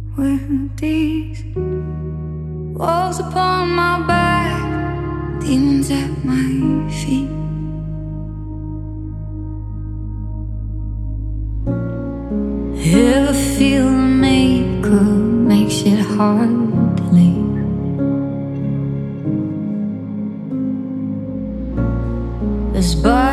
with these walls upon my back, demons at my feet. Ever feel the makeup makes it hard to leave? This body